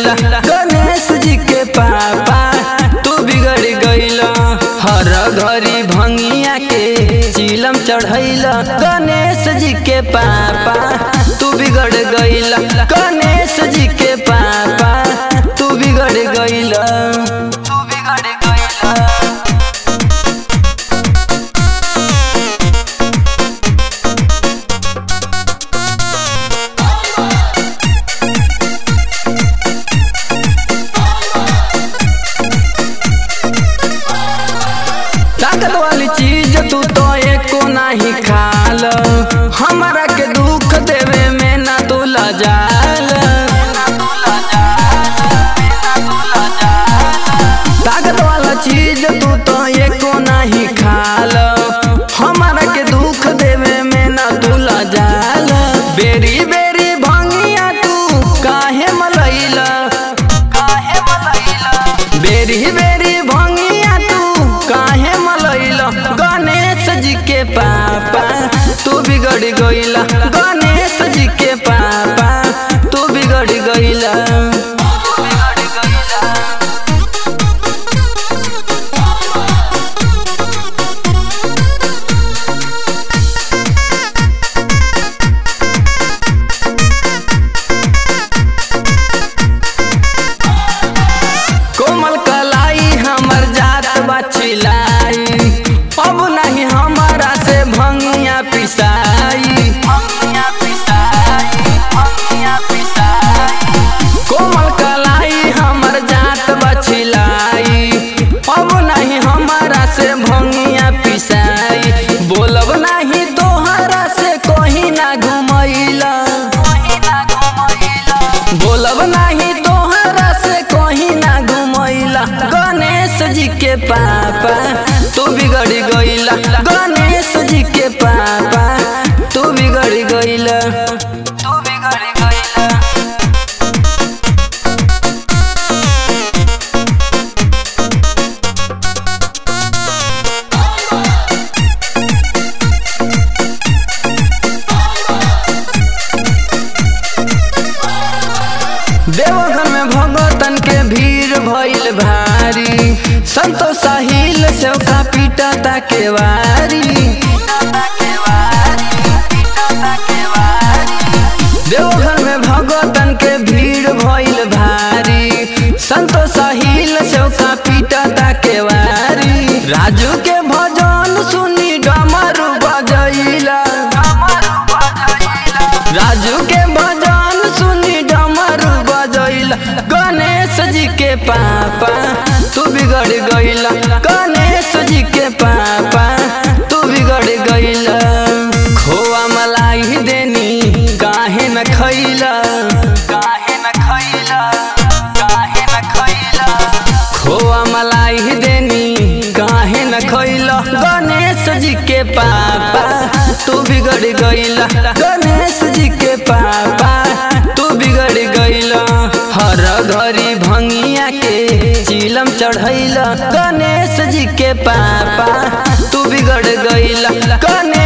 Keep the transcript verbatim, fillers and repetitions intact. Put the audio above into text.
गईला गणेश जी के पापा तू बिगड़ गईला। हर घड़ी भंगिया के चिलम चढ़ैला गणेश जी के पापा तू बिगड़ गईला गणेश जी के पापा तू बिगड़ गईला तू बिगड़ गईला। ताकत वाली चीज तू तो एको नहीं खाल, हमारा के दुख देवे में ना तू लजाल। ताकत वाला चीज तू तो एको नहीं खाल, हमारा के दुख देवे में ना तू लजाल। बेरी बेरी भंगिया तू काहे मलैला काहे मलैला बेरी बेरी भंगिया तू काहे मलैला गणेश जी के पापा तू बिगड़ गईला गणेश जी के पापा तू बिगड़ गईला। कोमल कलाई हमर जात बचिलाई, अब नहीं हमारा से भंगिया पिसाई। कोमल कलाई हमर जात बचिलाई, अब नहीं हमारा से भंगिया पिसाई। बोलब नहीं तोहरा से कहीं ना घुमैला बोलब नहीं तोहरा से कहीं ना घुमैला गणेश जी के पापा तू बिगड़ गईला गणेश जी के पापा तू बिगड़ गईला तू बिगड़ गईला। देवघर में भगतन के भीड़ भइल भारी, संतोष साहिल से का पीटा ताके वारी। देवघर में भगतन के भीड़ भइल भारी, संतोष साहिल से का पीटा ताके वारी। राजू के भजन सुनी डमरू बजैला राजू के भजन सुनी डमरू बजैला गणेश जी के पापा तू बिगड़ गईला गणेश जी के पापा तू बिगड़ गईला। खोआ मलाई देनी काहे न खैला काहे न खैला काहे न खैला खोआ मलाई देनी काहे न खैला गणेश जी के पापा तू बिगड़ गईला गणेश जी के पापा तू बिगड़ गईला। हर घड़ी भंगिया के चिलम चढ़ैला गणेश जी के पापा तू बिगड़ गईला गणेश